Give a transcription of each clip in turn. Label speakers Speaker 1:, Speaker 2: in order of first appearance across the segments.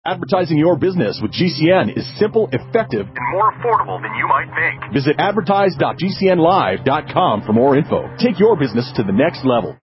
Speaker 1: Advertising your business with GCN is simple, effective, and more affordable than you might think. Visit advertise.gcnlive.com for more info. Take your business to the next level.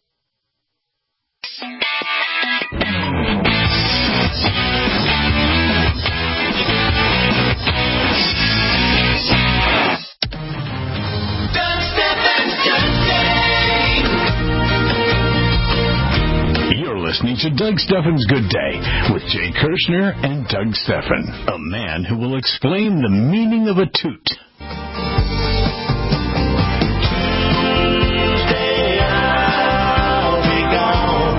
Speaker 2: Listening to Doug Stephan's Good Day with Jay Kirshner and Doug Stephan, a man who will explain the meaning of a toot.
Speaker 3: Tuesday, I'll be gone.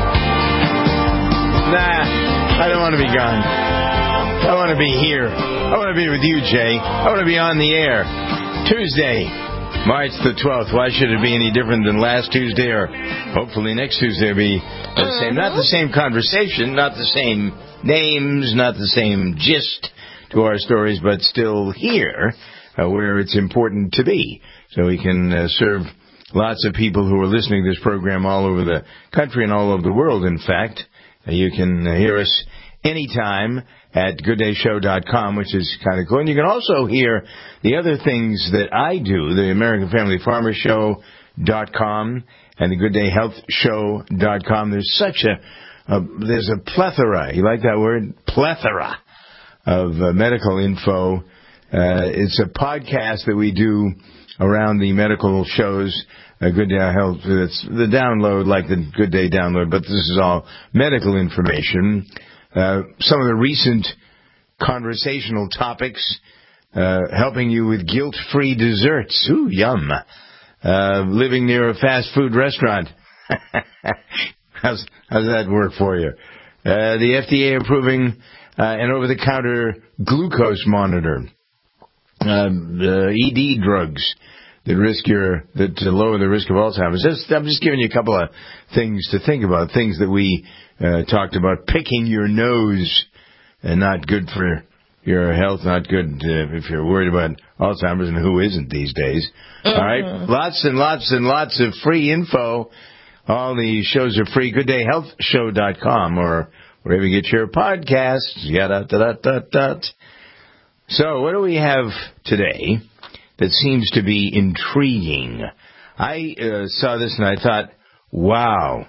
Speaker 3: Nah, I don't want to be gone. I want to be here. I want to be with you, Jay. I want to be on the air. Tuesday, March the 12th. Why should it be any different than last Tuesday, or hopefully next Tuesday will be the same? Not the same conversation, not the same names, not the same gist to our stories, but still here where it's important to be. So we can serve lots of people who are listening to this program all over the country and all over the world, in fact. You can hear us anytime at gooddayshow.com, which is kind of cool. And you can also hear the other things that I do, the American Family Farmer Show.com and the GoodDayHealthShow.com. There's such there's a plethora, you like that word? Plethora of medical info. It's a podcast that we do around the medical shows. Good Day Health, it's the download, like the Good Day download, but this is all medical information. Some of the recent conversational topics, helping you with guilt-free desserts. Ooh, yum. Living near a fast food restaurant. How's that work for you? The FDA approving an over-the-counter glucose monitor. ED drugs that lower the risk of Alzheimer's. I'm just giving you a couple of things to think about, things that we talked about. Picking your nose, and not good for your health, not good if you're worried about Alzheimer's, and who isn't these days. All right, lots and lots and lots of free info. All the shows are free. GoodDayHealthShow.com or wherever you get your podcasts. So what do we have today that seems to be intriguing? I saw this and I thought, wow.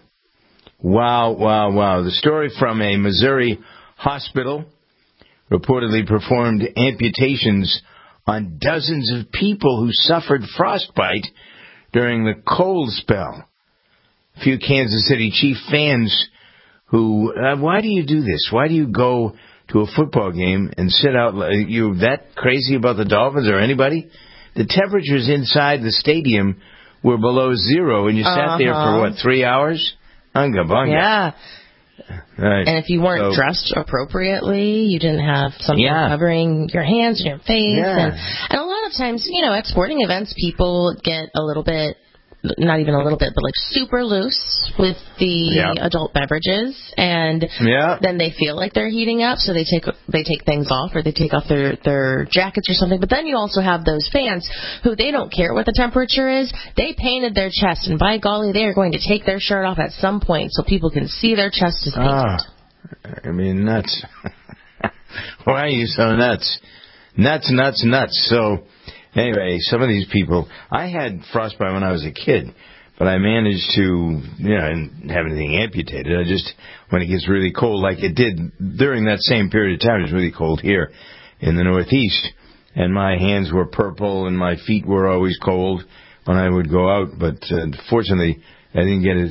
Speaker 3: The story from a Missouri hospital reportedly performed amputations on dozens of people who suffered frostbite during the cold spell. A few Kansas City Chief fans who, why do you do this? Why do you go to a football game and sit out? You that crazy about the Dolphins or anybody? The temperatures inside the stadium were below zero, and you sat there for, 3 hours? Unga bunga.
Speaker 4: Yeah.
Speaker 3: Right.
Speaker 4: And if you weren't dressed appropriately, you didn't have something covering your hands and your face. And a lot of times, at sporting events, people get a little bit, not even a little bit, but like super loose with the adult beverages, and then they feel like they're heating up, so they take things off, or they take off their jackets or something. But then you also have those fans who, they don't care what the temperature is. They painted their chest, and by golly, they are going to take their shirt off at some point so people can see their chest is painted.
Speaker 3: I mean, nuts. Why are you so nuts? Nuts. So anyway, some of these people, I had frostbite when I was a kid, but I managed to, I didn't have anything amputated. I just, when it gets really cold, like it did during that same period of time, it was really cold here in the Northeast, and my hands were purple and my feet were always cold when I would go out. But fortunately, I didn't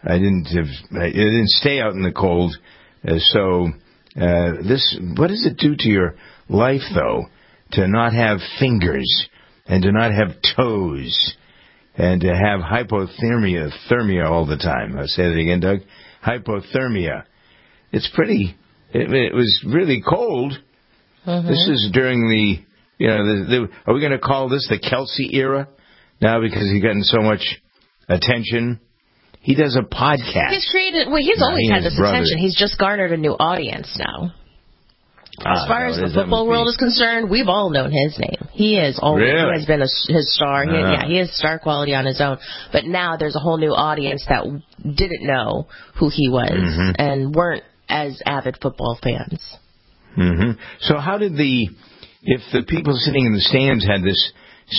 Speaker 3: stay out in the cold. What does it do to your life, though, to not have fingers and to not have toes and to have hypothermia all the time? I'll say that again, Doug. Hypothermia. It was really cold. This is during the are we going to call this the Kelsey era now because he's gotten so much attention? He does a podcast.
Speaker 4: He's always had this attention. He's just garnered a new audience now. As far as the football world is concerned, we've all known his name. He has been his star. He has star quality on his own. But now there's a whole new audience that didn't know who he was and weren't as avid football fans.
Speaker 3: Mm-hmm. So how did if the people sitting in the stands had this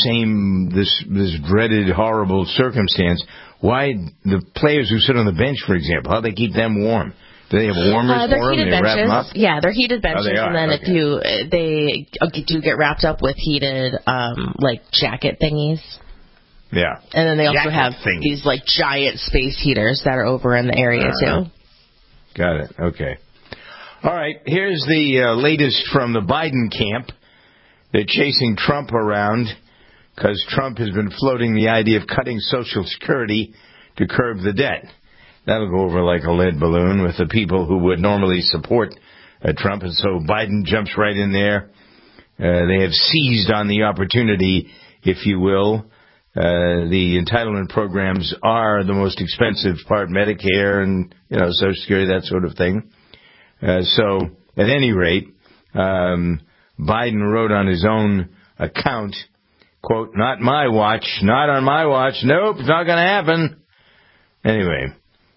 Speaker 3: dreaded, horrible circumstance, why the players who sit on the bench, for example, how do they keep them warm? Do they have warmers for them? They wrap them up?
Speaker 4: Yeah, they're heated benches, and then
Speaker 3: okay.
Speaker 4: they do get wrapped up with heated jacket thingies.
Speaker 3: Yeah.
Speaker 4: And then they also have these giant space heaters that are over in the area too.
Speaker 3: Got it. Okay. All right. Here's the latest from the Biden camp. They're chasing Trump around because Trump has been floating the idea of cutting Social Security to curb the debt. That'll go over like a lead balloon with the people who would normally support Trump, and so Biden jumps right in there. They have seized on the opportunity, if you will. The entitlement programs are the most expensive part, Medicare and Social Security, that sort of thing. So, at any rate, Biden wrote on his own account, quote, "Not my watch, not on my watch. Nope, it's not going to happen." Anyway.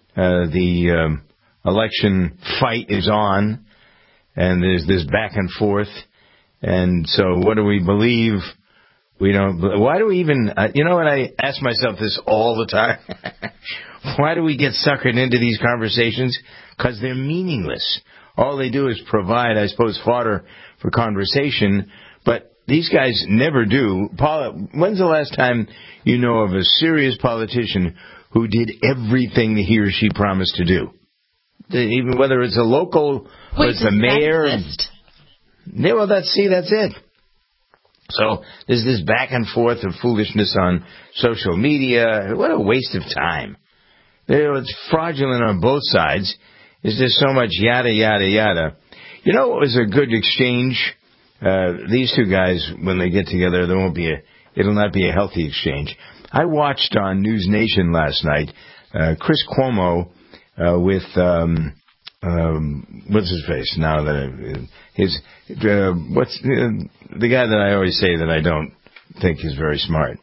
Speaker 3: The election fight is on, and there's this back and forth. And so what do we believe? We don't. Why do we even, you know what, I ask myself this all the time. Why do we get suckered into these conversations? Because they're meaningless. All they do is provide, I suppose, fodder for conversation, but these guys never do. Paula, when's the last time you know of a serious politician who did everything he or she promised to do? Even whether it's a local, or it's the mayor. Yeah, well, that's it. So there's this back and forth of foolishness on social media. What a waste of time. It's fraudulent on both sides. There's just so much yada, yada, yada. You know what was a good exchange? These two guys, when they get together, it'll not be a healthy exchange. I watched on News Nation last night, Chris Cuomo with what's his face now that what's the guy that I always say that I don't think is very smart.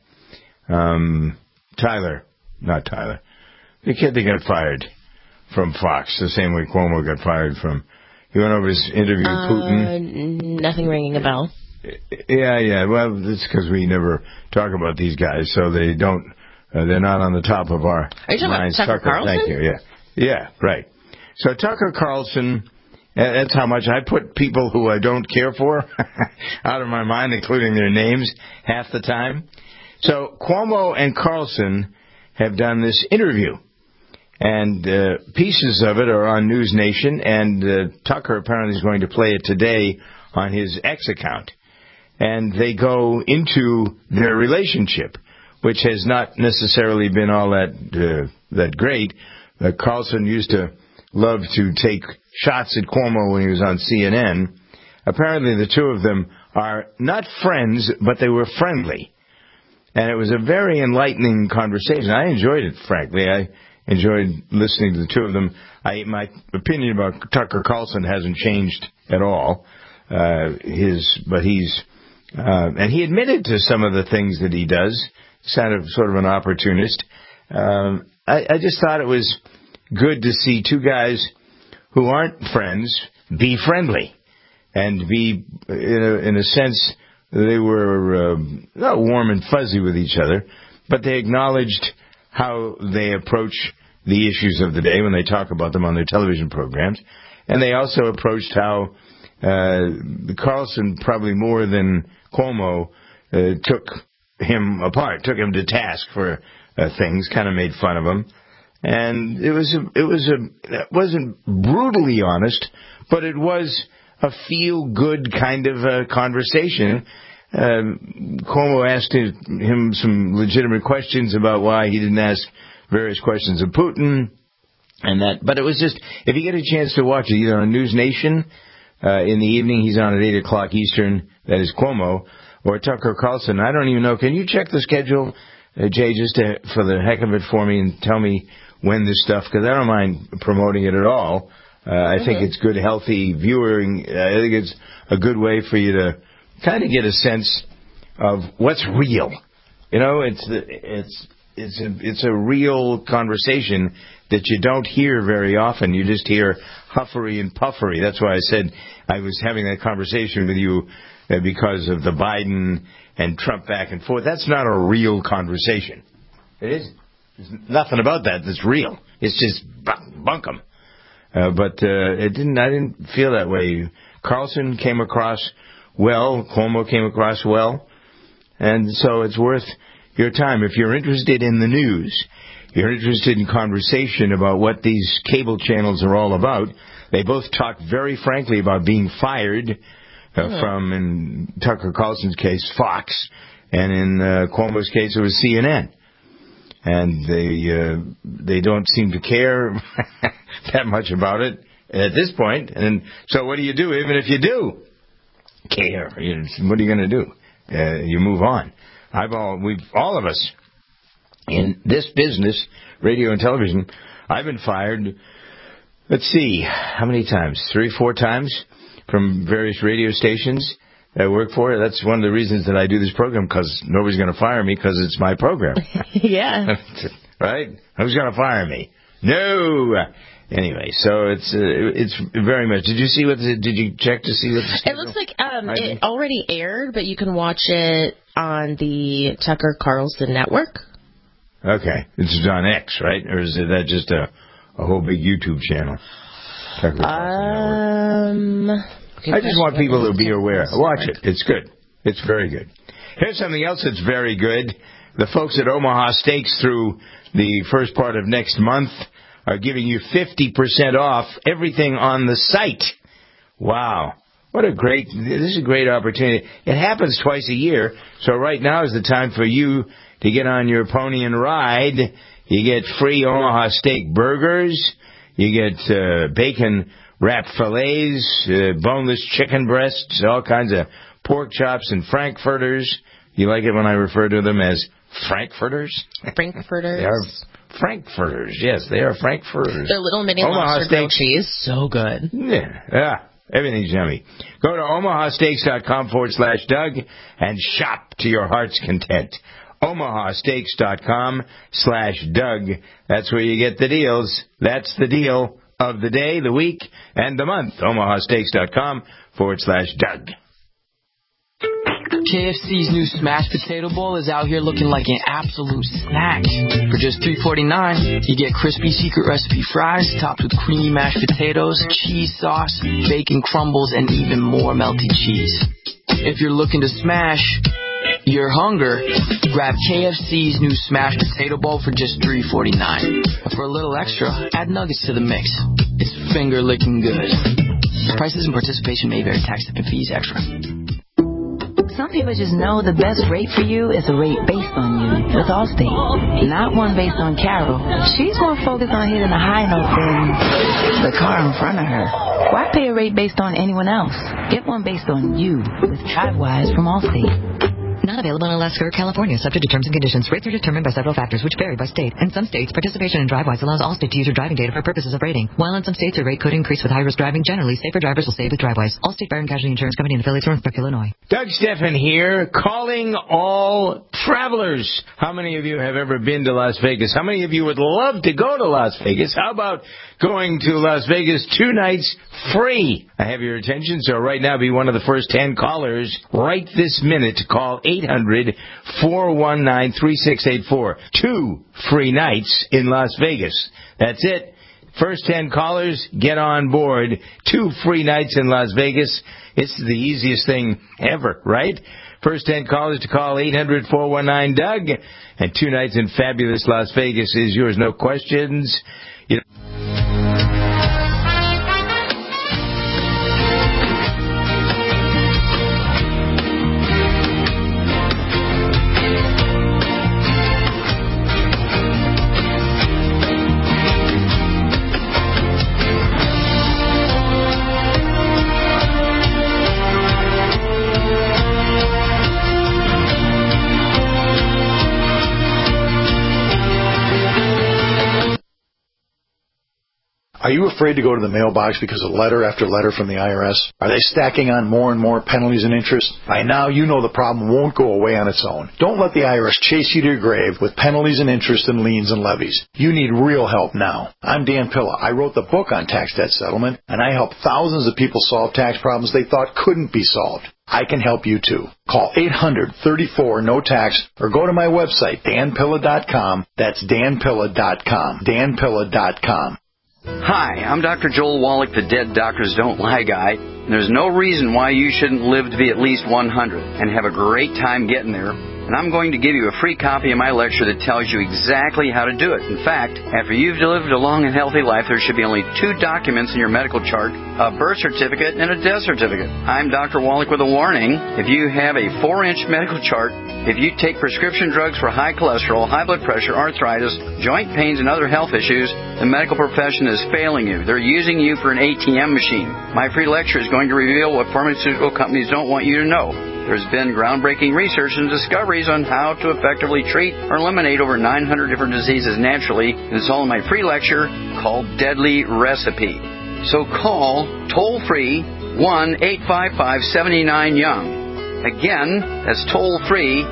Speaker 3: Not Tyler, the kid that got fired from Fox, the same way Cuomo got fired from. He went over his interview with Putin.
Speaker 4: Nothing ringing a bell.
Speaker 3: Yeah. Well, it's because we never talk about these guys, so they don't. They're not on the top of our minds.
Speaker 4: Are you talking about Tucker Carlson?
Speaker 3: Thank you. Yeah, right. So Tucker Carlson. That's how much I put people who I don't care for out of my mind, including their names, half the time. So Cuomo and Carlson have done this interview, and pieces of it are on News Nation, and Tucker apparently is going to play it today on his X account. And they go into their relationship, which has not necessarily been all that great. Carlson used to love to take shots at Cuomo when he was on CNN. Apparently the two of them are not friends, but they were friendly. And it was a very enlightening conversation. I enjoyed it, frankly. I enjoyed listening to the two of them. My opinion about Tucker Carlson hasn't changed at all. And he admitted to some of the things that he does. He's sort of an opportunist. I just thought it was good to see two guys who aren't friends be friendly and be, in a sense, they were not warm and fuzzy with each other, but they acknowledged how they approach the issues of the day when they talk about them on their television programs. And they also approached how Carlson, probably more than Cuomo, took him apart, took him to task for things, kind of made fun of him. And it wasn't brutally honest, but it was a feel-good kind of conversation. Cuomo asked him some legitimate questions about why he didn't ask various questions of Putin, but it was just, if you get a chance to watch it, either on News Nation in the evening, he's on at 8 o'clock Eastern, that is Cuomo, or Tucker Carlson. I don't even know. Can you check the schedule, Jay, just for the heck of it for me, and tell me when this stuff, because I don't mind promoting it at all. I think it's good, healthy viewing. I think it's a good way for you to kind of get a sense of what's real. You know, it's a real conversation that you don't hear very often. You just hear huffery and puffery. That's why I said I was having that conversation with you because of the Biden and Trump back and forth. That's not a real conversation. It isn't. There's nothing about that that's real. It's just bunkum. But I didn't feel that way. Carlson came across well. Cuomo came across well. And so it's worth your time. If you're interested in the news, you're interested in conversation about what these cable channels are all about, they both talk very frankly about being fired from, in Tucker Carlson's case, Fox, and in Cuomo's case, it was CNN. And they don't seem to care that much about it at this point. And so what do you do? Even if you do care, what are you going to do? You move on. All of us in this business, radio and television, I've been fired, let's see, how many times? 3 or 4 times from various radio stations I work for. That's one of the reasons that I do this program, because nobody's going to fire me because it's my program.
Speaker 4: Yeah.
Speaker 3: Right? Who's going to fire me? No. Anyway, so it's very much. Did you check to see what the schedule?
Speaker 4: It looks like it already aired, but you can watch it on the Tucker Carlson network.
Speaker 3: Okay. It's on X, right? Or is that just a whole big YouTube channel? Tucker Carlson network. I just want people to be aware. Watch it. It's good. It's very good. Here's something else that's very good. The folks at Omaha Steaks through the first part of next month are giving you 50% off everything on the site. Wow. This is a great opportunity. It happens twice a year, so right now is the time for you to get on your pony and ride. You get free Omaha Steak burgers. You get bacon wrapped fillets, boneless chicken breasts, all kinds of pork chops and frankfurters. You like it when I refer to them as frankfurters?
Speaker 4: Frankfurters.
Speaker 3: They are frankfurters. Yes, they are frankfurters.
Speaker 4: They're little mini lobster grilled cheese. So good.
Speaker 3: Yeah. Everything's yummy. Go to omahasteaks.com/Doug and shop to your heart's content. omahasteaks.com/Doug. That's where you get the deals. That's the deal of the day, the week, and the month. omahasteaks.com/Doug.
Speaker 5: KFC's new smashed potato bowl is out here looking like an absolute snack. For just $3.49, you get crispy secret recipe fries topped with creamy mashed potatoes, cheese sauce, bacon crumbles, and even more melty cheese. If you're looking to smash your hunger, grab KFC's new smashed potato bowl for just $3.49. For a little extra, add nuggets to the mix. It's finger-licking good. Prices and participation may vary. Tax and fees extra.
Speaker 6: Some people just know the best rate for you is a rate based on you with Allstate, not one based on Carol. She's more focused on hitting a high note than the car in front of her. Why pay a rate based on anyone else? Get one based on you with DriveWise from Allstate.
Speaker 7: Not available in Alaska or California, subject to terms and conditions. Rates are determined by several factors, which vary by state. In some states, participation in DriveWise allows Allstate to use your driving data for purposes of rating. While in some states, your rate could increase with high-risk driving. Generally, safer drivers will save with DriveWise. Allstate Fire and Casualty Insurance Company and affiliates, Northbrook, Illinois.
Speaker 3: Doug Steffen here, calling all travelers. How many of you have ever been to Las Vegas? How many of you would love to go to Las Vegas? How about going to Las Vegas 2 nights free? I have your attention, so right now be one of the first 10 callers right this minute to call 800-419-3684. 2 free nights in Las Vegas. That's it. First 10 callers, get on board. 2 free nights in Las Vegas. It's the easiest thing ever, right? First 10 callers to call 800-419-DOUG. And 2 nights in fabulous Las Vegas is yours. No questions.
Speaker 8: you afraid to go to the mailbox because of letter after letter from the IRS? Are they stacking on more and more penalties and interest? By now, you know the problem won't go away on its own. Don't let the IRS chase you to your grave with penalties and interest and liens and levies. You need real help now. I'm Dan Pilla. I wrote the book on tax debt settlement, and I help thousands of people solve tax problems they thought couldn't be solved. I can help you too. Call 800-34-NO-TAX or go to my website, danpilla.com. That's danpilla.com. danpilla.com.
Speaker 9: Hi, I'm Dr. Joel Wallach, the Dead Doctors Don't Lie guy. There's no reason why you shouldn't live to be at least 100 and have a great time getting there. And I'm going to give you a free copy of my lecture that tells you exactly how to do it. In fact, after you've lived a long and healthy life, there should be only 2 documents in your medical chart, a birth certificate and a death certificate. I'm Dr. Wallach with a warning. If you have a 4-inch medical chart, if you take prescription drugs for high cholesterol, high blood pressure, arthritis, joint pains, and other health issues, the medical profession is failing you. They're using you for an ATM machine. My free lecture is going to reveal what pharmaceutical companies don't want you to know. There's been groundbreaking research and discoveries on how to effectively treat or eliminate over 900 different diseases naturally, and it's all in my free lecture called Deadly Recipe. So call toll-free 1-855-79-YOUNG. Again, that's toll-free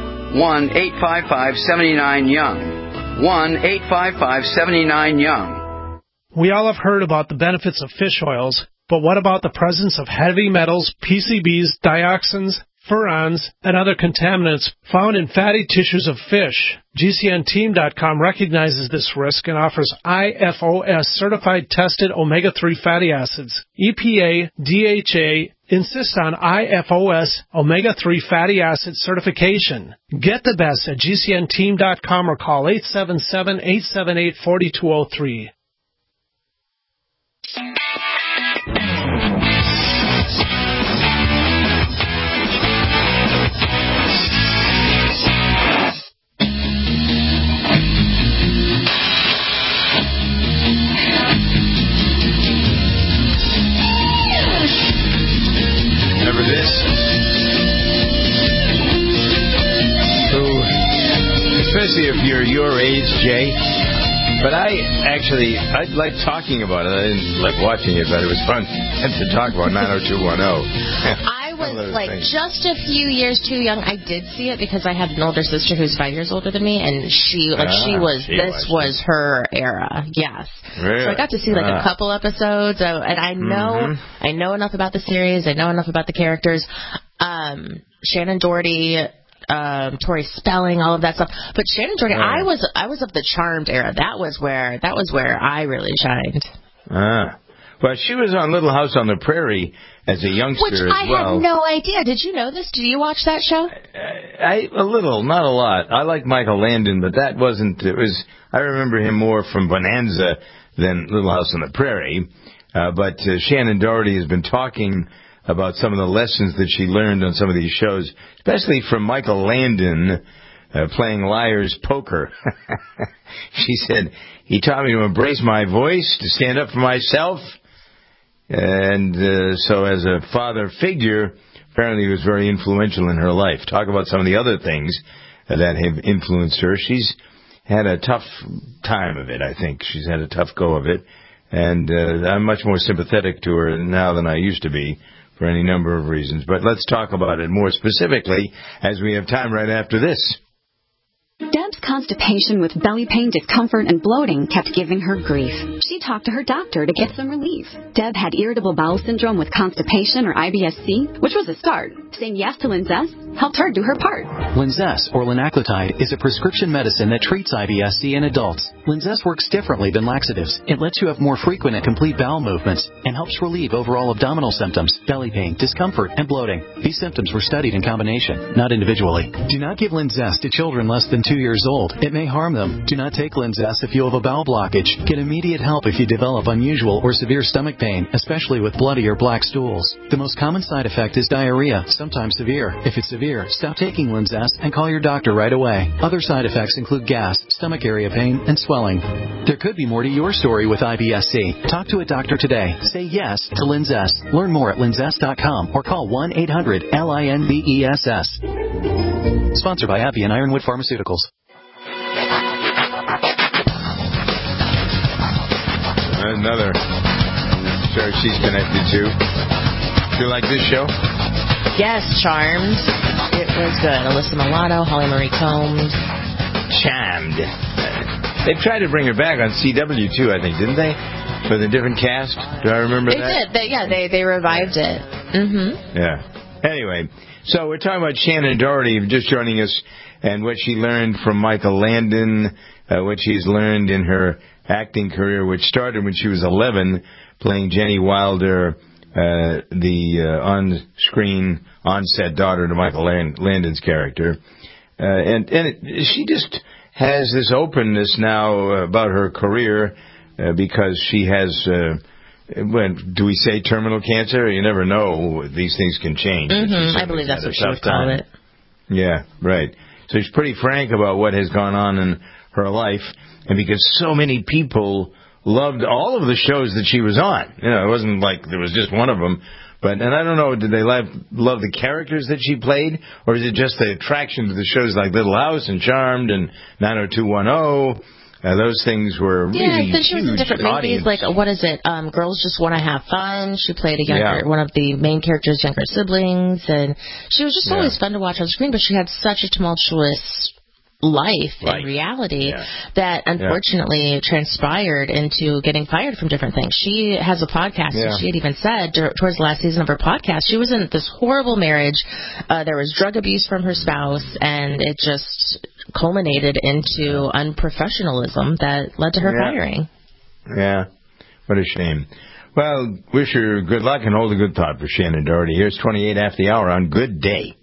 Speaker 9: 1-855-79-YOUNG. 1-855-79-YOUNG.
Speaker 10: We all have heard about the benefits of fish oils, but what about the presence of heavy metals, PCBs, dioxins, furans, and other contaminants found in fatty tissues of fish? GCNteam.com recognizes this risk and offers IFOS certified tested omega-3 fatty acids. EPA, DHA insists on IFOS omega-3 fatty acid certification. Get the best at GCNteam.com or call 877-878-4203.
Speaker 3: Remember this? Especially if you're your age, Jay. But I like talking about it. I didn't like watching it, but it was fun to talk about 90210.
Speaker 4: I was just a few years too young. I did see it because I had an older sister who's 5 years older than me, and this was her era. Yes. Really? So I got to see a couple episodes, and I know enough about the series. I know enough about the characters. Shannon Doherty, Tori Spelling, all of that stuff. But Shannon Doherty, I was of the Charmed era. That was where I really shined.
Speaker 3: Well, she was on Little House on the Prairie as a youngster as well.
Speaker 4: Which I had no idea. Did you know this? Did you watch that show?
Speaker 3: A little, not a lot. I like Michael Landon, but that wasn't. I remember him more from Bonanza than Little House on the Prairie. But Shannon Doherty has been talking about some of the lessons that she learned on some of these shows, especially from Michael Landon playing Liar's Poker. She said, he taught me to embrace my voice, to stand up for myself. And so as a father figure, apparently he was very influential in her life. Talk about some of the other things that have influenced her. She's had a tough time of it, I think. She's had a tough go of it. And I'm much more sympathetic to her now than I used to be for any number of reasons. But let's talk about it more specifically as we have time right after this.
Speaker 11: Deb's constipation with belly pain, discomfort, and bloating kept giving her grief. She talked to her doctor to get some relief. Deb had irritable bowel syndrome with constipation, or IBS-C, which was a start. Saying yes to Linzess helped her do her part.
Speaker 12: Linzess, or linaclotide, is a prescription medicine that treats IBS-C in adults. Linzess works differently than laxatives. It lets you have more frequent and complete bowel movements and helps relieve overall abdominal symptoms, belly pain, discomfort, and bloating. These symptoms were studied in combination, not individually. Do not give Linzess to children less than 2 years old. It may harm them. Do not take Linzess if you have a bowel blockage. Get immediate help if you develop unusual or severe stomach pain, especially with bloody or black stools. The most common side effect is diarrhea, sometimes severe. If it's severe, stop taking Linzess and call your doctor right away. Other side effects include gas, stomach area pain, and swelling. There could be more to your story with IBS-C. Talk to a doctor today. Say yes to Linzess. Learn more at linzess.com or call 1-800-LINBESS. Sponsored by AbbVie and Ironwood Pharmaceuticals.
Speaker 3: Another stars she's connected to. Do you like this show?
Speaker 4: Yes, Charmed. It was good. Alyssa Milano, Holly Marie Combs.
Speaker 3: Charmed. They tried to bring her back on CW too, I think, didn't they? With a different cast. Do I remember that?
Speaker 4: They did. They revived it. Mm-hmm.
Speaker 3: Yeah. Anyway, so we're talking about Shannon Doherty just joining us and what she learned from Michael Landon, what she's learned in her acting career, which started when she was 11, playing Jenny Wilder, the on-screen, on-set daughter to Michael Landon's character. She just has this openness now about her career because she has, do we say terminal cancer? You never know. These things can change.
Speaker 4: Mm-hmm. I believe that's what she would call it.
Speaker 3: Yeah, right. So she's pretty frank about what has gone on in her life. And because so many people loved all of the shows that she was on. You know, it wasn't like there was just one of them. And I don't know, did they love the characters that she played? Or is it just the attraction to the shows like Little House and Charmed and 90210? Those things were really huge.
Speaker 4: Yeah, she was in different movies, like, what is it? Girls Just Want to Have Fun. She played one of the main characters' younger siblings. And she was just always fun to watch on screen, but she had such a tumultuous life and reality that unfortunately transpired into getting fired from different things. She has a podcast, and she had even said towards the last season of her podcast, she was in this horrible marriage. There was drug abuse from her spouse, and it just culminated into unprofessionalism that led to her firing. Yeah, what a shame. Well, wish her good luck and hold a good thought for Shannon Doherty. Here's 28 after the hour on Good Day.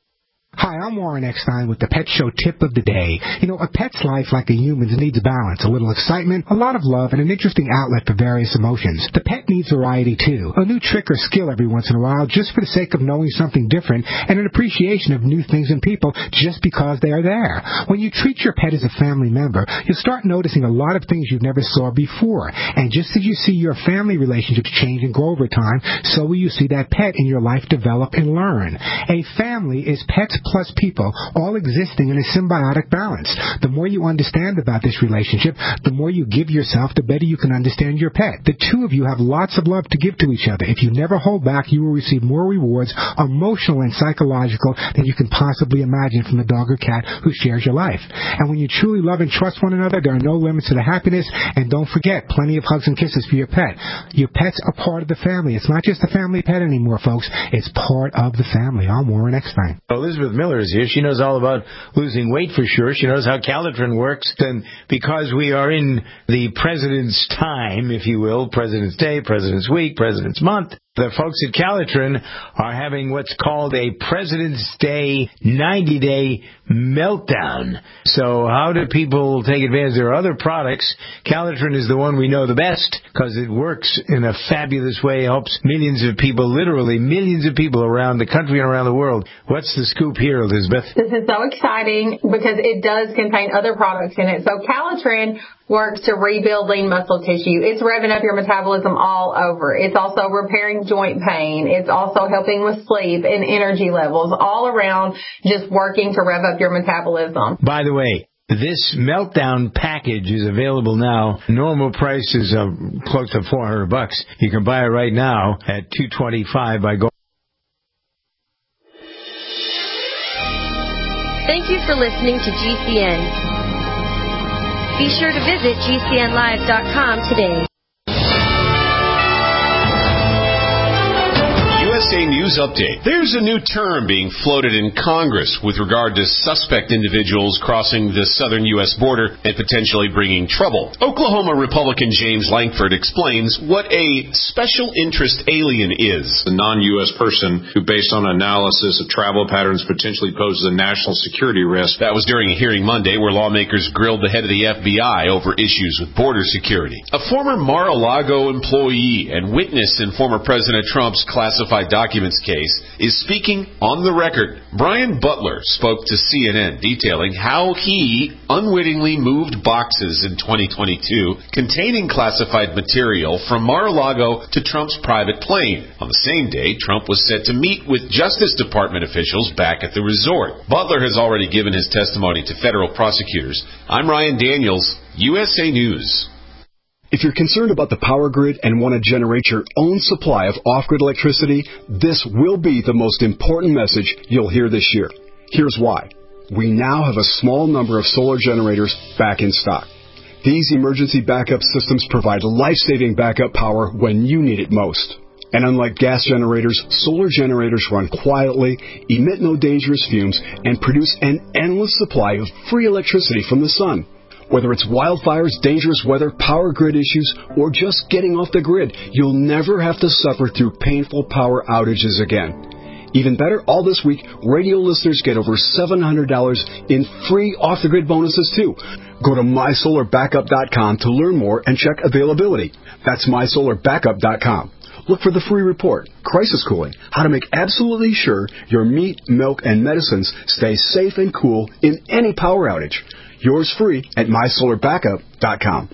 Speaker 13: Hi, I'm Warren Eckstein with the Pet Show Tip of the Day. You know, a pet's life, like a human's, needs balance, a little excitement, a lot of love, and an interesting outlet for various emotions. The pet needs variety, too. A new trick or skill every once in a while, just for the sake of knowing something different, and an appreciation of new things and people just because they are there. When you treat your pet as a family member, you'll start noticing a lot of things you never saw before. And just as you see your family relationships change and grow over time, so will you see that pet in your life develop and learn. A family is pets plus people, all existing in a symbiotic balance. The more you understand about this relationship, the more you give yourself, the better you can understand your pet. The two of you have lots of love to give to each other. If you never hold back, you will receive more rewards, emotional and psychological, than you can possibly imagine from the dog or cat who shares your life. And when you truly love and trust one another, there are no limits to the happiness. And don't forget, plenty of hugs and kisses for your pet. Your pet's a part of the family. It's not just a family pet anymore, folks. It's part of the family. I'm Warren Eckstein.
Speaker 3: Elizabeth Miller is here. She knows all about losing weight for sure. She knows how Calitrin works. And because we are in the President's time, if you will, President's Day, President's Week, President's Month, the folks at Calitrin are having what's called a President's Day 90-day meltdown. So how do people take advantage? There are other products. Calitrin is the one we know the best because it works in a fabulous way, helps millions of people, literally millions of people around the country and around the world. What's the scoop here, Elizabeth?
Speaker 14: This is so exciting because it does contain other products in it. So Calitrin works to rebuild lean muscle tissue. It's revving up your metabolism all over. It's also repairing joint pain. It's also helping with sleep and energy levels, all around just working to rev up your metabolism.
Speaker 3: By the way, this meltdown package is available now. Normal price is close to $400. You can buy it right now at $225 by going.
Speaker 15: Thank you for listening to GCN. Be sure to visit GCNlive.com today.
Speaker 16: USA News Update. There's a new term being floated in Congress with regard to suspect individuals crossing the southern U.S. border and potentially bringing trouble. Oklahoma Republican James Lankford explains what a special interest alien is.
Speaker 17: A non-U.S. person who, based on analysis of travel patterns, potentially poses a national security risk.
Speaker 16: That was during a hearing Monday where lawmakers grilled the head of the FBI over issues with border security. A former Mar-a-Lago employee and witness in former President Trump's classified documents case is speaking on the record. Brian Butler spoke to CNN detailing how he unwittingly moved boxes in 2022 containing classified material from Mar-a-Lago to Trump's private plane. On the same day, Trump was set to meet with Justice Department officials back at the resort. Butler has already given his testimony to federal prosecutors. I'm Ryan Daniels, USA News.
Speaker 18: If you're concerned about the power grid and want to generate your own supply of off-grid electricity, this will be the most important message you'll hear this year. Here's why. We now have a small number of solar generators back in stock. These emergency backup systems provide life-saving backup power when you need it most. And unlike gas generators, solar generators run quietly, emit no dangerous fumes, and produce an endless supply of free electricity from the sun. Whether it's wildfires, dangerous weather, power grid issues, or just getting off the grid, you'll never have to suffer through painful power outages again. Even better, all this week, radio listeners get over $700 in free off-the-grid bonuses, too. Go to MySolarBackup.com to learn more and check availability. That's MySolarBackup.com. Look for the free report, Crisis Cooling, how to make absolutely sure your meat, milk, and medicines stay safe and cool in any power outage. Yours free at MySolarBackup.com.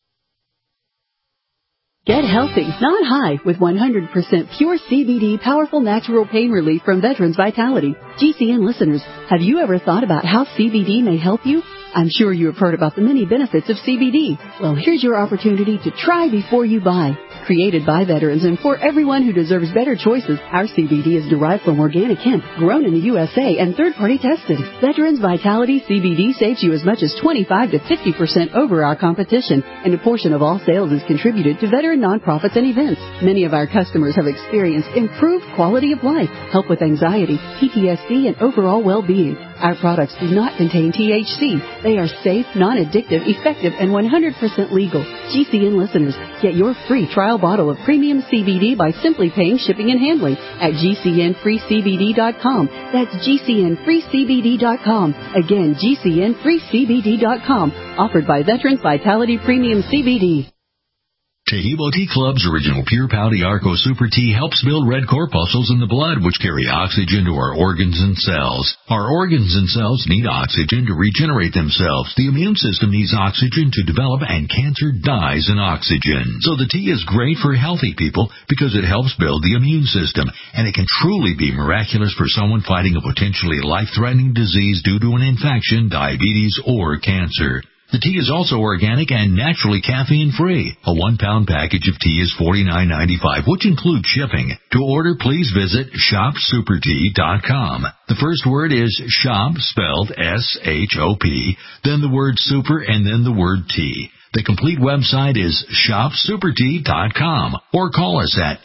Speaker 19: Get healthy, not high, with 100% pure CBD powerful natural pain relief from Veterans Vitality. GCN listeners, have you ever thought about how CBD may help you? I'm sure you have heard about the many benefits of CBD. Well, here's your opportunity to try before you buy. Created by veterans and for everyone who deserves better choices, our CBD is derived from organic hemp, grown in the USA, and third-party tested. Veterans Vitality CBD saves you as much as 25 to 50% over our competition, and a portion of all sales is contributed to veteran nonprofits and events. Many of our customers have experienced improved quality of life, help with anxiety, PTSD, and overall well-being. Our products do not contain THC. They are safe, non-addictive, effective, and 100% legal. GCN listeners, get your free trial bottle of premium CBD by simply paying shipping and handling at GCNFreeCBD.com. That's GCNFreeCBD.com. Again, GCNFreeCBD.com. Offered by Veterans Vitality Premium CBD.
Speaker 20: Tahibo Tea Club's original Pure Pau Arco Super Tea helps build red corpuscles in the blood, which carry oxygen to our organs and cells. Our organs and cells need oxygen to regenerate themselves. The immune system needs oxygen to develop, and cancer dies in oxygen. So the tea is great for healthy people because it helps build the immune system, and it can truly be miraculous for someone fighting a potentially life-threatening disease due to an infection, diabetes, or cancer. The tea is also organic and naturally caffeine-free. A 1-pound package of tea is $49.95, which includes shipping. To order, please visit ShopSuperTea.com. The first word is shop, spelled S-H-O-P, then the word super, and then the word tea. The complete website is ShopSuperTea.com, or call us at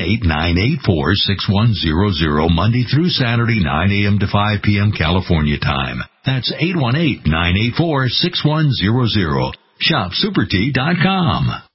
Speaker 20: 818-984-6100, Monday through Saturday, 9 a.m. to 5 p.m. California time. That's 818-984-6100. ShopSuperTea.com.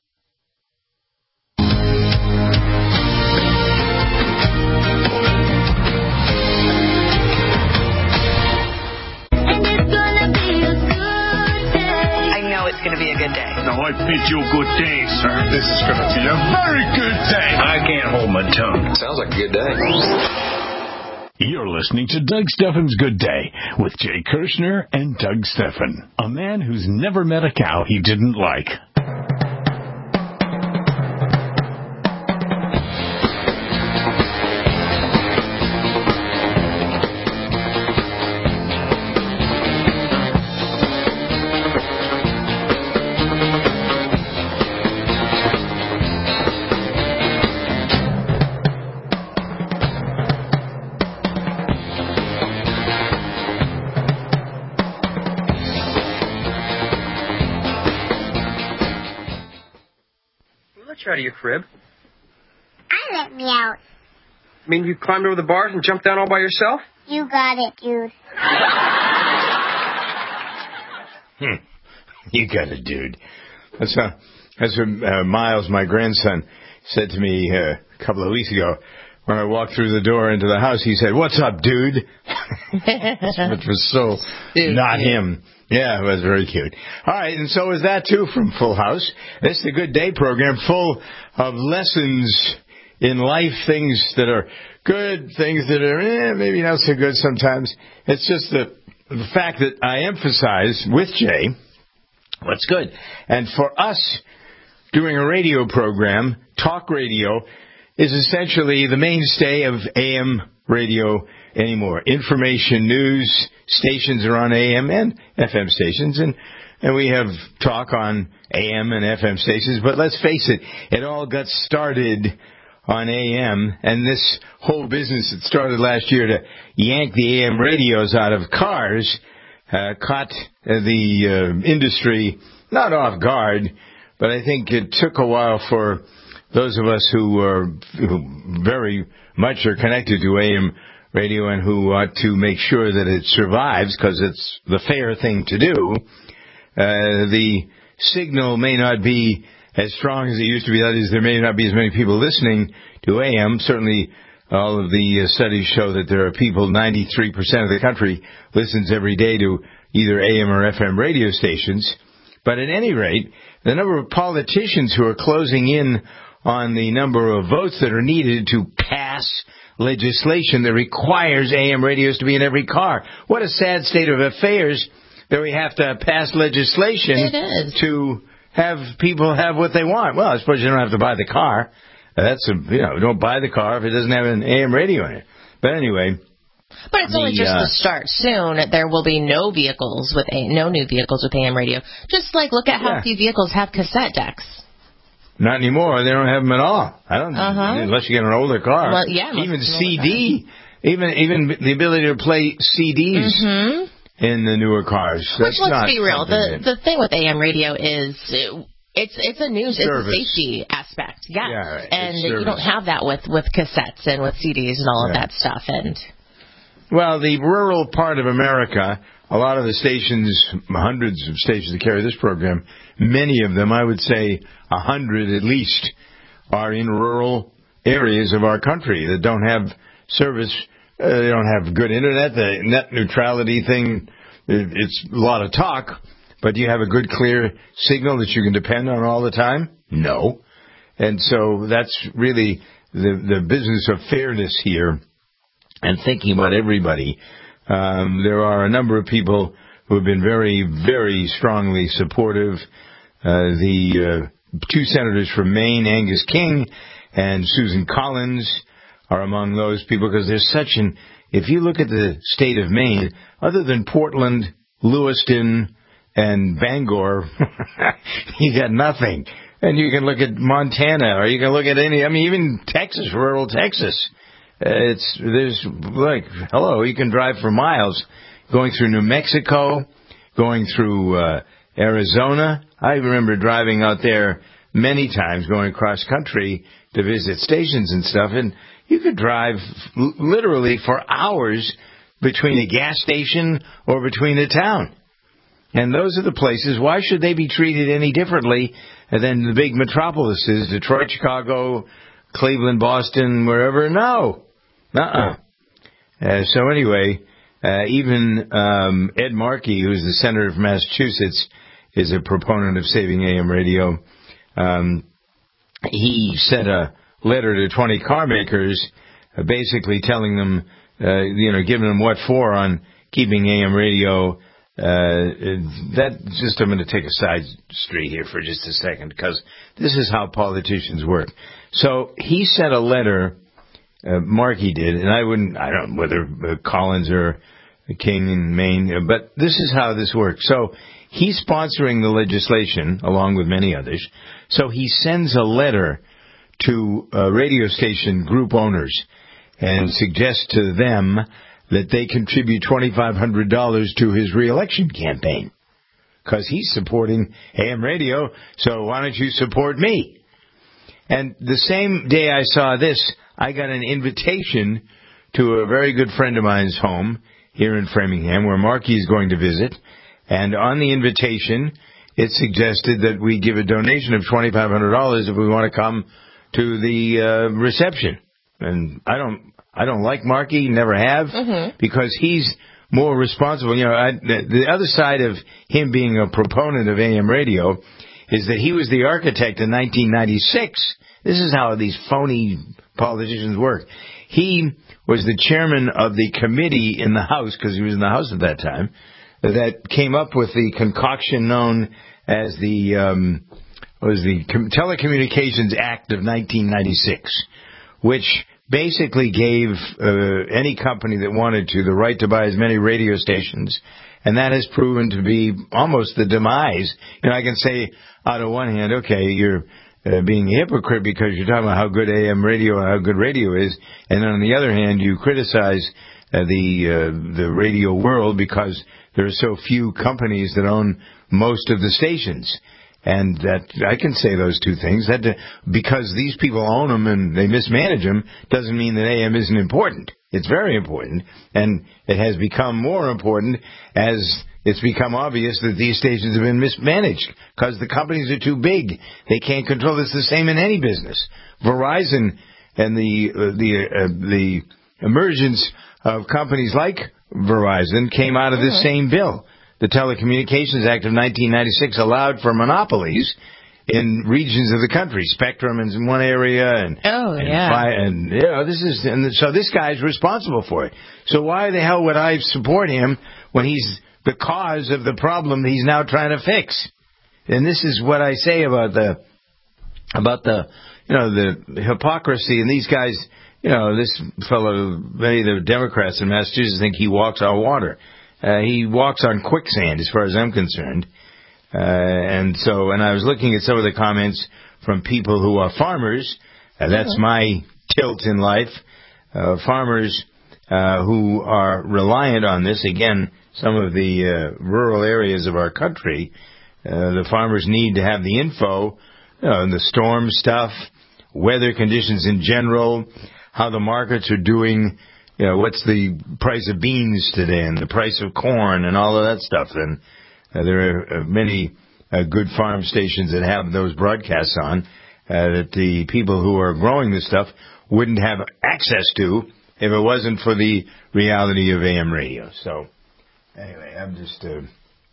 Speaker 21: It's going to be a good day.
Speaker 22: No, I bid you a good day, sir. This is going to be a very good day. I can't hold my tongue.
Speaker 23: Sounds like a good day.
Speaker 2: You're listening to Doug Steffen's Good Day with Jay Kirshner and Doug Steffen, a man who's never met a cow he didn't like.
Speaker 24: Out of your crib.
Speaker 25: I let me out.
Speaker 24: I mean, you climbed over the bars and jumped down all by yourself?
Speaker 25: You got it, dude.
Speaker 3: You got it, dude. That's what Miles, my grandson, said to me a couple of weeks ago. When I walked through the door into the house, he said, "What's up, dude?" Which was so not him. Yeah, it was very cute. All right, and so is that, too, from Full House. This is a Good Day program full of lessons in life, things that are good, things that are maybe not so good sometimes. It's just the fact that I emphasize with Jay what's good. And for us, doing a radio program, talk radio, is essentially the mainstay of AM radio anymore. Information, news stations are on AM and FM stations, and And we have talk on AM and FM stations, but let's face it, it all got started on AM, and this whole business that started last year to yank the AM radios out of cars caught the industry not off guard, but I think it took a while for those of us who very much are connected to AM radio and who ought to make sure that it survives because it's the fair thing to do. The signal may not be as strong as it used to be. That is, there may not be as many people listening to AM. Certainly, all of the studies show that there are people, 93% of the country listens every day to either AM or FM radio stations. But at any rate, the number of politicians who are closing in on the number of votes that are needed to pass legislation that requires AM radios to be in every car. What a sad state of affairs that we have to pass legislation to have people have what they want. Well, I suppose you don't have to buy the car. Don't buy the car if it doesn't have an AM radio in it. But anyway.
Speaker 4: But it's only just the start. Soon there will be no new vehicles with AM radio. Just like look at how few vehicles have cassette decks.
Speaker 3: Not anymore. They don't have them at all. Unless you get an older car.
Speaker 4: Well, yeah,
Speaker 3: even CD, even the ability to play CDs. In the newer cars.
Speaker 4: Which, let's be real, the thing with AM radio is it's a news, it's a safety aspect. Yeah.
Speaker 3: Right.
Speaker 4: And you don't have that with cassettes and with CDs and all of that stuff.
Speaker 3: Well, the rural part of America, a lot of the stations, hundreds of stations that carry this program, many of them, I would say 100 at least, are in rural areas of our country that don't have service. They don't have good internet. The net neutrality thing, it's a lot of talk, but do you have a good, clear signal that you can depend on all the time? No. And so that's really the business of fairness here and thinking about everybody. There are a number of people who have been very, very strongly supportive. The two senators from Maine, Angus King and Susan Collins, are among those people because there's if you look at the state of Maine, other than Portland, Lewiston, and Bangor, you got nothing. And you can look at Montana, or you can look at even Texas, rural Texas. You can drive for miles going through New Mexico, going through Arizona. I remember driving out there many times, going cross country to visit stations and stuff, and you could drive literally for hours between a gas station or between a town. And those are the places. Why should they be treated any differently than the big metropolises, Detroit, Chicago, Cleveland, Boston, wherever? No. So anyway, even Ed Markey, who's the senator from Massachusetts, is a proponent of saving AM radio. He sent a letter to 20 car makers, basically telling them, giving them what for on keeping AM radio. I'm going to take a side street here for just a second, because this is how politicians work. So he sent a letter, Markey did, and I don't know whether Collins or King in Maine, but this is how this works. So he's sponsoring the legislation, along with many others. So he sends a letter to radio station group owners and suggests to them that they contribute $2,500 to his reelection campaign, because he's supporting AM radio, so why don't you support me? And the same day I saw this, I got an invitation to a very good friend of mine's home here in Framingham, where Markey is going to visit, and on the invitation, it suggested that we give a donation of $2,500 if we want to come to the reception. And I don't like Markey, never have, because he's more responsible. The other side of him being a proponent of AM radio is that he was the architect in 1996. This is how these phony politicians work. He was the chairman of the committee in the House, because he was in the House at that time, that came up with the concoction known as the Telecommunications Act of 1996, which basically gave any company that wanted to the right to buy as many radio stations, and that has proven to be almost the demise. I can say out of one hand, okay, you're being a hypocrite because you're talking about how good AM radio and how good radio is, and then on the other hand, you criticize the radio world because there are so few companies that own most of the stations. And that I can say those two things. That because these people own them and they mismanage them doesn't mean that AM isn't important. It's very important, and it has become more important as it's become obvious that these stations have been mismanaged because the companies are too big. They can't control. It's the same in any business. Verizon and the emergence of companies like Verizon came out of this same bill. The Telecommunications Act of 1996 allowed for monopolies in regions of the country. Spectrum is in one area, and so this guy's responsible for it. So why the hell would I support him when he's the cause of the problem he's now trying to fix? And this is what I say about the hypocrisy. And these guys, this fellow, many of the Democrats in Massachusetts think he walks on water. He walks on quicksand, as far as I'm concerned. And I was looking at some of the comments from people who are farmers. That's my tilt in life. Farmers who are reliant on this. Again, some of the rural areas of our country, the farmers need to have the info, the storm stuff, weather conditions in general, how the markets are doing. What's the price of beans today and the price of corn and all of that stuff. And there are many good farm stations that have those broadcasts on that the people who are growing this stuff wouldn't have access to if it wasn't for the reality of AM radio. So, anyway, I'm just... do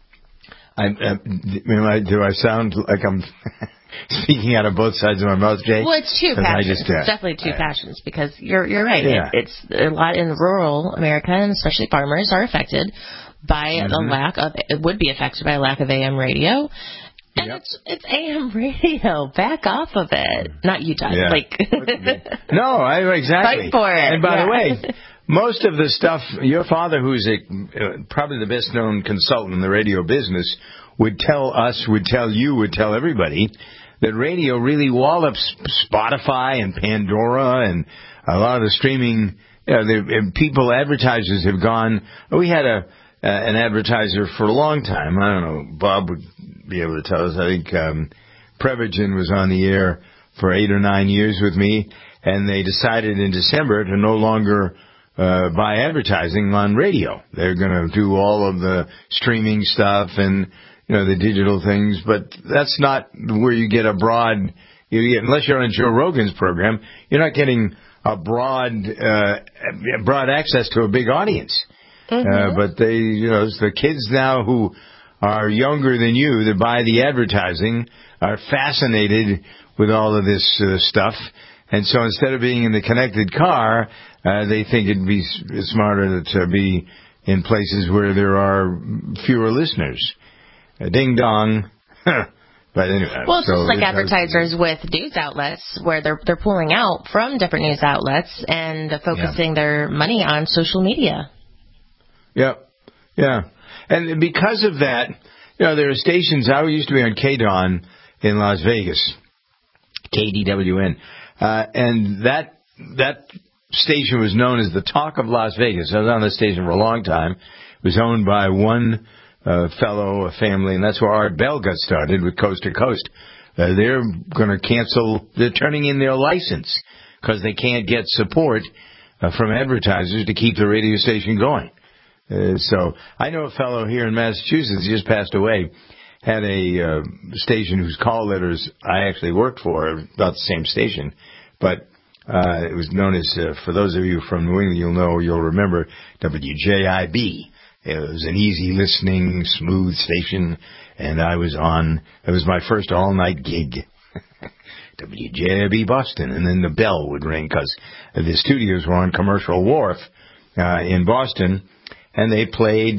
Speaker 3: I sound like I'm... speaking out of both sides of my mouth, Jay?
Speaker 4: Well, it's two passions. It's definitely two passions because you're right. Yeah. It's a lot in rural America, and especially farmers are affected by the lack of. It would be affected by a lack of AM radio, and it's AM radio. Back off of it. Not Utah.
Speaker 3: Yeah. No, exactly.
Speaker 4: Fight for it.
Speaker 3: And by the way, most of the stuff your father, who's probably the best known consultant in the radio business, would tell everybody that radio really wallops Spotify and Pandora and a lot of the streaming. Advertisers have gone. We had an advertiser for a long time. I don't know. Bob would be able to tell us. I think Prevagen was on the air for 8 or 9 years with me, and they decided in December to no longer buy advertising on radio. They're going to do all of the streaming stuff and the digital things, but that's not where you get a broad. Unless you're on Joe Rogan's program, you're not getting a broad access to a big audience. But it's the kids now who are younger than you that buy the advertising are fascinated with all of this stuff, and so instead of being in the connected car, they think it'd be smarter to be in places where there are fewer listeners. Ding dong. But anyway,
Speaker 4: well, it's just like advertisers with news outlets where they're pulling out from different news outlets and focusing their money on social media.
Speaker 3: Yeah. And because of that, there are stations. I used to be on KDON in Las Vegas, KDWN, and that station was known as the Talk of Las Vegas. I was on that station for a long time. It was owned by one fellow, a family, and that's where Art Bell got started with Coast to Coast. They're going to cancel. They're turning in their license because they can't get support from advertisers to keep the radio station going. So I know a fellow here in Massachusetts, he just passed away, had a station whose call letters I actually worked for, about the same station, but it was known as, for those of you from New England, you'll remember WJIB. It was an easy listening, smooth station, and it was my first all-night gig. WJIB Boston, and then the bell would ring because the studios were on Commercial Wharf in Boston, and they played.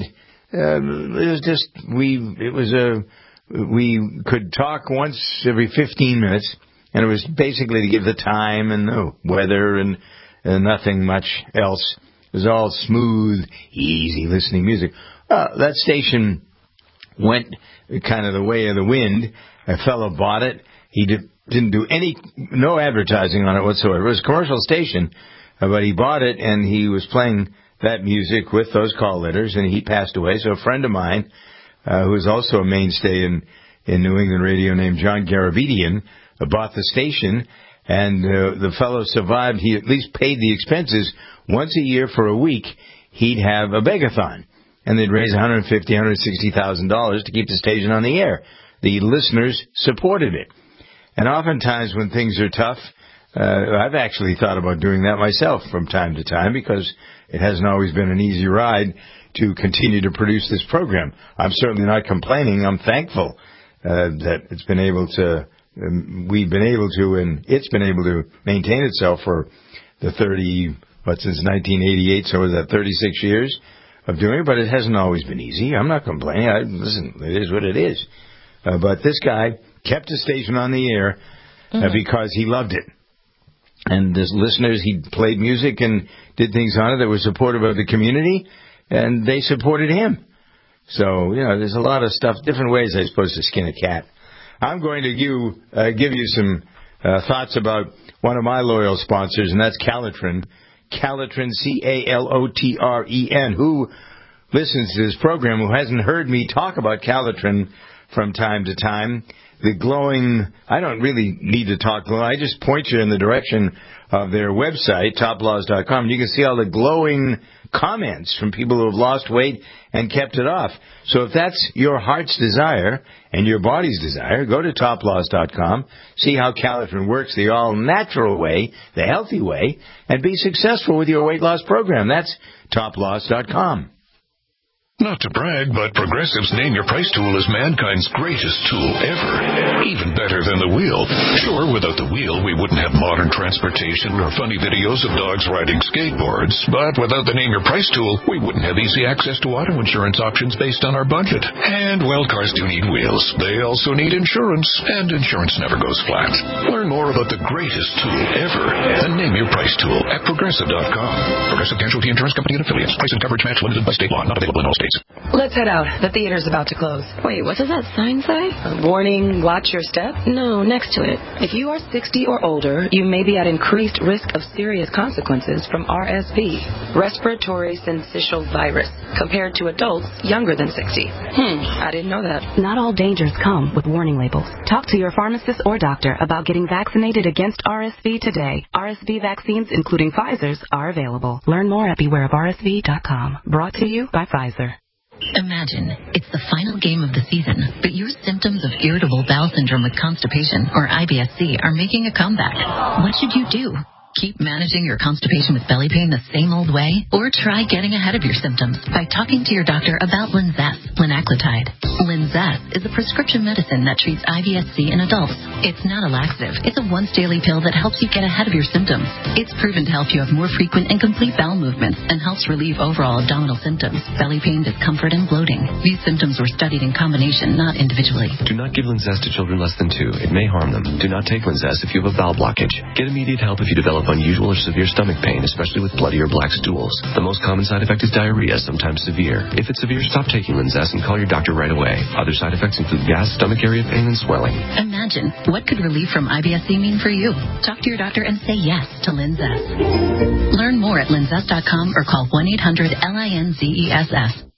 Speaker 3: We could talk once every 15 minutes, and it was basically to give the time and the weather and and nothing much else. It was all smooth, easy listening music. That station went kind of the way of the wind. A fellow bought it. He didn't do no advertising on it whatsoever. It was a commercial station, but he bought it, and he was playing that music with those call letters, and he passed away. So a friend of mine, who is also a mainstay in New England radio, named John Garabedian, bought the station, and the fellow survived. He at least paid the expenses. Once a year for a week, he'd have a begathon, and they'd raise $150,000, $160,000 to keep the station on the air. The listeners supported it. And oftentimes when things are tough, I've actually thought about doing that myself from time to time, because it hasn't always been an easy ride to continue to produce this program. I'm certainly not complaining. I'm thankful that it's been able to, we've been able to, and it's been able to maintain itself for the since 1988, so is that 36 years of doing it, but it hasn't always been easy. I'm not complaining. Listen, it is what it is. But this guy kept the station on the air because he loved it. And as listeners, he played music and did things on it that were supportive of the community, and they supported him. So, there's a lot of stuff, different ways, I suppose, to skin a cat. I'm going to give you some thoughts about one of my loyal sponsors, and that's Calitrin. Calitrin, Calotren. Who listens to this program who hasn't heard me talk about Calitrin from time to time? The glowing, I don't really need to talk glowing. I just point you in the direction of their website, toplaws.com. You can see all the glowing comments from people who have lost weight and kept it off. So if that's your heart's desire and your body's desire, go to toplaws.com, see how Calitrin works the all-natural way, the healthy way, and be successful with your weight loss program. That's toplaws.com.
Speaker 20: Not to brag, but Progressive's Name Your Price tool is mankind's greatest tool ever. Even better than the wheel. Sure, without the wheel, we wouldn't have modern transportation or funny videos of dogs riding skateboards. But without the Name Your Price tool, we wouldn't have easy access to auto insurance options based on our budget. And, well, cars do need wheels. They also need insurance, and insurance never goes flat. Learn more about the greatest tool ever, the Name Your Price tool at Progressive.com. Progressive Casualty Insurance Company and Affiliates. Price and coverage match limited by state law. Not available in all states.
Speaker 1: Let's head out. The theater's about to close.
Speaker 5: Wait, what does that sign say?
Speaker 1: Warning, watch your step?
Speaker 5: No, next to it.
Speaker 1: If you are 60 or older, you may be at increased risk of serious consequences from RSV, respiratory syncytial virus, compared to adults younger than 60. I didn't know that.
Speaker 6: Not all dangers come with warning labels. Talk to your pharmacist or doctor about getting vaccinated against RSV today. RSV vaccines, including Pfizer's, are available. Learn more at bewareofrsv.com. Brought to you by Pfizer.
Speaker 7: Imagine it's the final game of the season, but your symptoms of irritable bowel syndrome with constipation, or IBS-C, are making a comeback. What should you do? Keep managing your constipation with belly pain the same old way? Or try getting ahead of your symptoms by talking to your doctor about Linzess, linaclotide. Linzess is a prescription medicine that treats IBS-C in adults. It's not a laxative. It's a once-daily pill that helps you get ahead of your symptoms. It's proven to help you have more frequent and complete bowel movements and helps relieve overall abdominal symptoms, belly pain, discomfort, and bloating. These symptoms were studied in combination, not individually.
Speaker 23: Do not give Linzess to children less than 2. It may harm them. Do not take Linzess if you have a bowel blockage. Get immediate help if you develop unusual or severe stomach pain, especially with bloody or black stools. The most common side effect is diarrhea, sometimes severe. If it's severe, stop taking Linzess and call your doctor right away. Other side effects include gas, stomach area pain, and swelling.
Speaker 7: Imagine, what could relief from IBS-C mean for you? Talk to your doctor and say yes to Linzess. Learn more at linzess.com or call 1-800-LINZESS.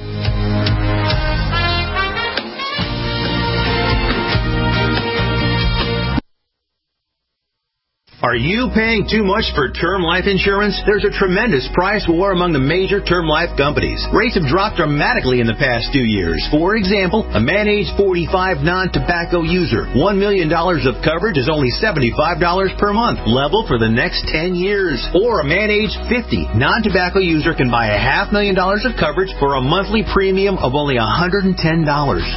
Speaker 26: Are you paying too much for term life insurance? There's a tremendous price war among the major term life companies. Rates have dropped dramatically in the past 2 years. For example, a man age 45 non-tobacco user, $1 million of coverage is only $75 per month, level for the next 10 years. Or a man age 50 non-tobacco user can buy $500,000 of coverage for a monthly premium of only $110,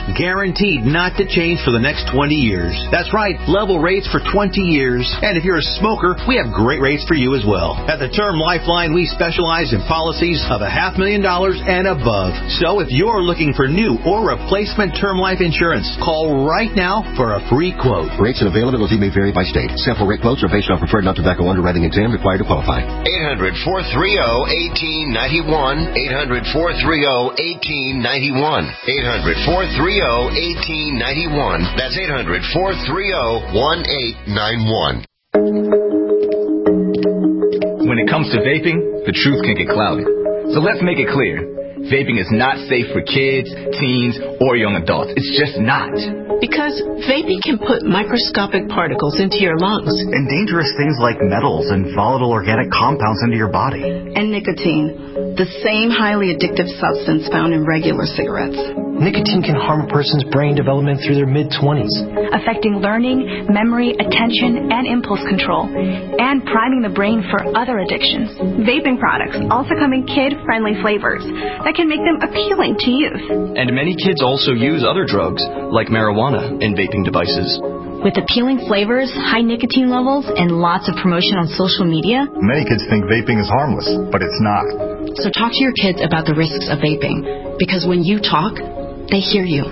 Speaker 26: guaranteed not to change for the next 20 years. That's right, level rates for 20 years. And if you're a smoker, we have great rates for you as well. At the Term Lifeline, we specialize in policies of $500,000 and above. So if you're looking for new or replacement term life insurance, call right now for a free quote.
Speaker 8: Rates and availability may vary by state. Sample rate quotes are based on preferred non-tobacco underwriting exam required to qualify.
Speaker 9: 800-430-1891. 800-430-1891. 800-430-1891. That's 800-430-1891.
Speaker 10: When it comes to vaping, the truth can get clouded. So let's make it clear. Vaping is not safe for kids, teens, or young adults. It's just not.
Speaker 11: Because vaping can put microscopic particles into your lungs.
Speaker 12: And dangerous things like metals and volatile organic compounds into your body.
Speaker 13: And nicotine, the same highly addictive substance found in regular cigarettes.
Speaker 12: Nicotine can harm a person's brain development through their mid-20s,
Speaker 27: affecting learning, memory, attention, and impulse control, and priming the brain for other addictions.
Speaker 28: Vaping products also come in kid-friendly flavors that can make them appealing to youth.
Speaker 12: And many kids also use other drugs, like marijuana, in vaping devices.
Speaker 27: With appealing flavors, high nicotine levels, and lots of promotion on social media,
Speaker 12: many kids think vaping is harmless, but it's not.
Speaker 27: So talk to your kids about the risks of vaping, because when you talk, they hear you.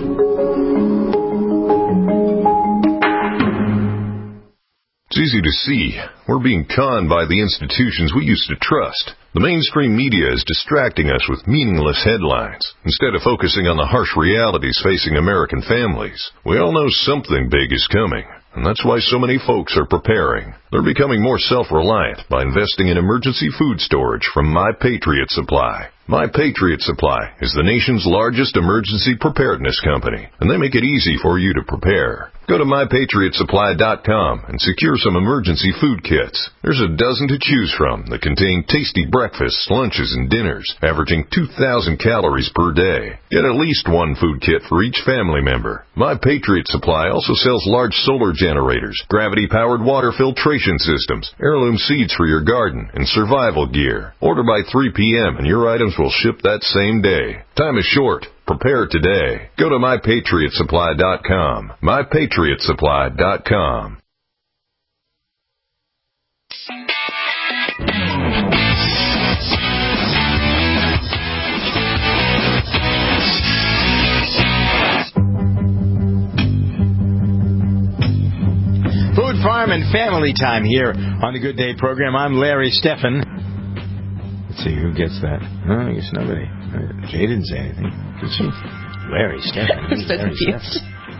Speaker 29: It's easy to see. We're being conned by the institutions we used to trust. The mainstream media is distracting us with meaningless headlines, instead of focusing on the harsh realities facing American families. We all know something big is coming, and that's why so many folks are preparing. They're becoming more self-reliant by investing in emergency food storage from My Patriot Supply. My Patriot Supply is the nation's largest emergency preparedness company, and they make it easy for you to prepare. Go to MyPatriotSupply.com and secure some emergency food kits. There's a dozen to choose from that contain tasty breakfasts, lunches, and dinners, averaging 2,000 calories per day. Get at least one food kit for each family member. My Patriot Supply also sells large solar generators, gravity-powered water filtration systems, heirloom seeds for your garden, and survival gear. Order by 3 p.m. and your items will ship that same day. Time is short. Prepare today. Go to MyPatriotSupply.com. MyPatriotSupply.com.
Speaker 3: Food, Farm, and Family Time here on the Good Day program. I'm Larry Steffen. Let's see, who gets that? Oh, I guess nobody. Jay didn't say anything. Did she? Larry Steffen.
Speaker 4: I'm so confused.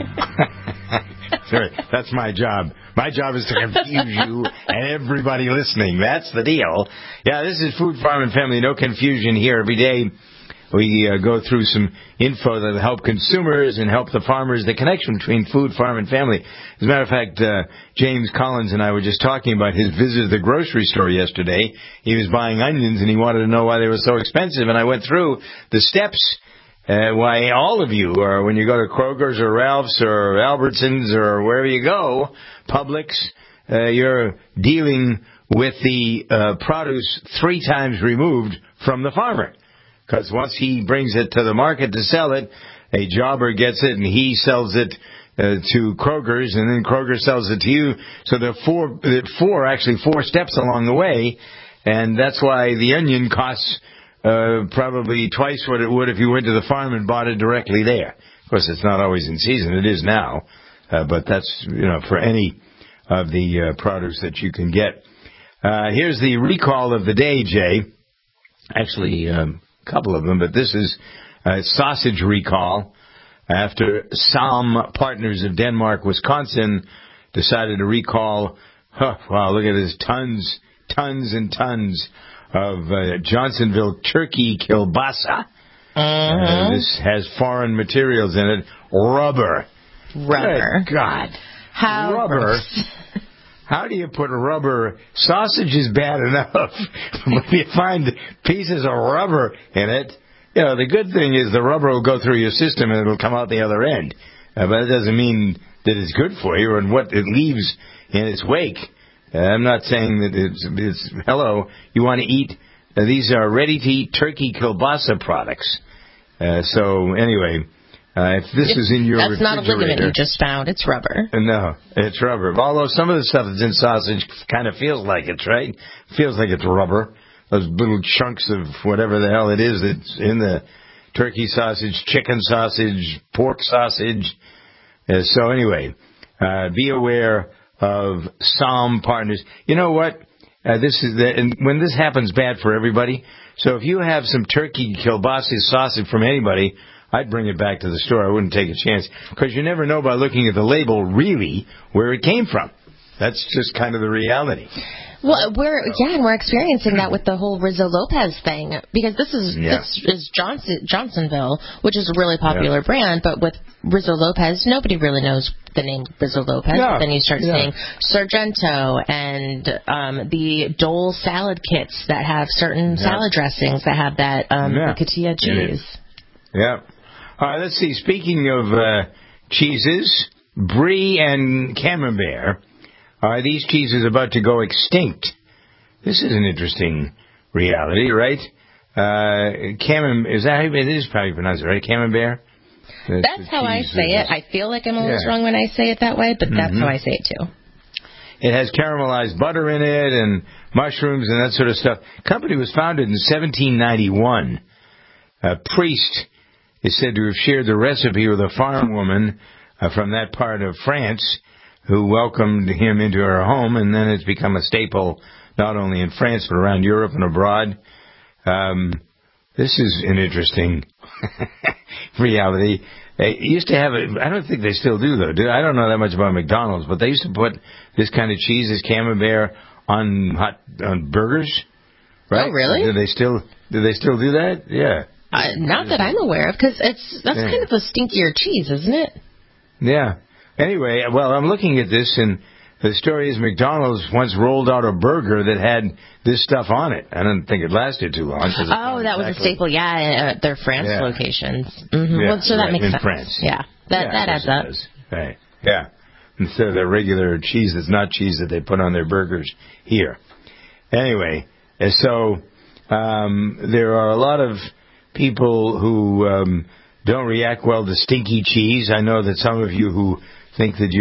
Speaker 3: Sorry, that's my job. My job is to confuse you and everybody listening. That's the deal. Yeah, this is Food, Farm, and Family. No confusion here. Every day we go through some info that will help consumers and help the farmers, the connection between food, farm, and family. As a matter of fact, James Collins and I were just talking about his visit to the grocery store yesterday. He was buying onions, and he wanted to know why they were so expensive. And I went through the steps why all of you, or when you go to Kroger's or Ralph's or Albertsons or wherever you go, Publix, you're dealing with the produce 3 times removed from the farmer. Because once he brings it to the market to sell it, a jobber gets it and he sells it to Kroger's, and then Kroger sells it to you. So there are four steps along the way, and that's why the onion costs probably twice what it would if you went to the farm and bought it directly there. Of course, it's not always in season. It is now, but that's for any of the produce that you can get. Here's the recall of the day, Jay. Actually, a couple of them, but this is a sausage recall after Salm Partners of Denmark, Wisconsin decided to recall, wow, look at this, tons and tons of Johnsonville turkey kielbasa. This has foreign materials in it. Rubber. Good God.
Speaker 4: How
Speaker 3: rubber? How do you put rubber? Sausage is bad enough, but you find pieces of rubber in it. The good thing is the rubber will go through your system and it'll come out the other end. But it doesn't mean that it's good for you and what it leaves in its wake. I'm not saying that it's hello, you want to eat. These are ready-to-eat turkey kielbasa products. So anyway, If this is in your
Speaker 4: refrigerator... That's not a ligament you just found. It's rubber.
Speaker 3: No, it's rubber. Although some of the stuff that's in sausage kind of feels like it's, right? Feels like it's rubber. Those little chunks of whatever the hell it is that's in the turkey sausage, chicken sausage, pork sausage. So anyway, be aware of Psalm partners. You know what? And when this happens, bad for everybody. So if you have some turkey kielbasa sausage from anybody, I'd bring it back to the store. I wouldn't take a chance, because you never know by looking at the label really where it came from. That's just kind of the reality.
Speaker 4: Well, we're experiencing that with the whole Rizzo Lopez thing, because this is Johnsonville, which is a really popular brand, but with Rizzo Lopez, nobody really knows the name Rizzo Lopez. No. Then you start seeing Sargento and the Dole salad kits that have certain salad dressings that have that Cotija cheese.
Speaker 3: Yeah. All right, let's see. Speaking of cheeses, Brie and Camembert. Are these cheeses about to go extinct? This is an interesting reality, right? Camembert, is that how it is probably pronounced, right? Camembert?
Speaker 4: That's how I say it. I feel like I'm always wrong when I say it that way, but that's how I say it too.
Speaker 3: It has caramelized butter in it and mushrooms and that sort of stuff. The company was founded in 1791. A priest is said to have shared the recipe with a farm woman from that part of France, who welcomed him into her home, and then it's become a staple not only in France but around Europe and abroad. This is an interesting reality. They used to have it. I don't think they still do, though. I don't know that much about McDonald's, but they used to put this kind of cheese, this Camembert, on burgers. Right?
Speaker 4: Oh, really?
Speaker 3: Do they still do that? Yeah.
Speaker 4: Not that I'm aware of, because that's kind of a stinkier cheese, isn't it?
Speaker 3: Yeah. Anyway, well, I'm looking at this, and the story is McDonald's once rolled out a burger that had this stuff on it. I don't think it lasted too long.
Speaker 4: That was a staple, at their France locations. Mm-hmm.
Speaker 3: Yeah,
Speaker 4: well, so that makes
Speaker 3: in
Speaker 4: sense.
Speaker 3: France.
Speaker 4: Yeah, that adds up.
Speaker 3: Right. Yeah. Instead of the regular cheese that's not cheese that they put on their burgers here. Anyway, so there are a lot of people who don't react well to stinky cheese. I know that some of you who think that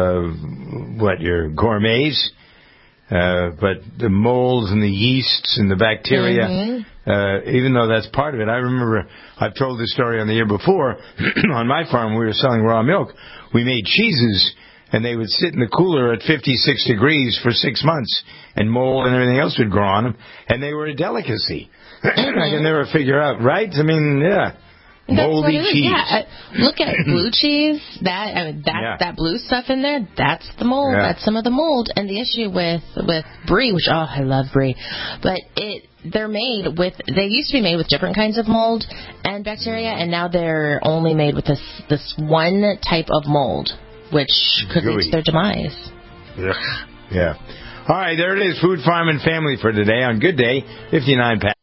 Speaker 3: you're gourmets, but the molds and the yeasts and the bacteria, even though that's part of it. I remember I've told this story on the year before. On my farm, we were selling raw milk. We made cheeses, and they would sit in the cooler at 56 degrees for 6 months, and mold and everything else would grow on them, and they were a delicacy. I can never figure out, right? I mean, moldy cheese.
Speaker 4: Yeah. Look at blue cheese. That blue stuff in there, that's the mold. Yeah. That's some of the mold. And the issue with Brie, which I love Brie, but they used to be made with different kinds of mold and bacteria, and now they're only made with this one type of mold, which could lead to their demise.
Speaker 3: Yeah. All right, there it is. Food, Farm, and Family for today on Good Day 59 Pat.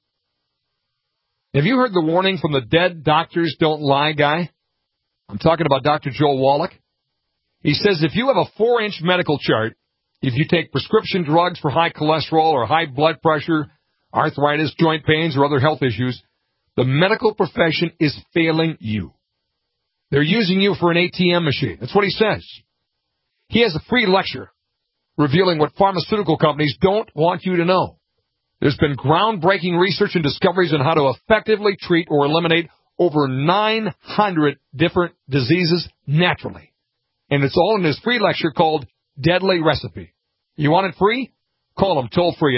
Speaker 2: Have you heard the warning from the dead doctors don't lie guy? I'm talking about Dr. Joel Wallach. He says if you have a 4-inch medical chart, if you take prescription drugs for high cholesterol or high blood pressure, arthritis, joint pains, or other health issues, the medical profession is failing you. They're using you for an ATM machine. That's what he says. He has a free lecture revealing what pharmaceutical companies don't want you to know. There's been groundbreaking research and discoveries on how to effectively treat or eliminate over 900 different diseases naturally. And it's all in his free lecture called Deadly Recipe. You want it free? Call him toll free at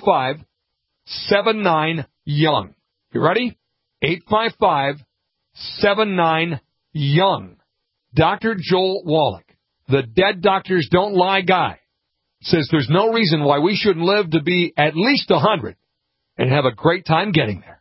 Speaker 2: 855-79-YOUNG. You ready? 855-79-YOUNG. Dr. Joel Wallach, the Dead Doctors Don't Lie guy, says there's no reason why we shouldn't live to be at least 100 and have a great time getting there.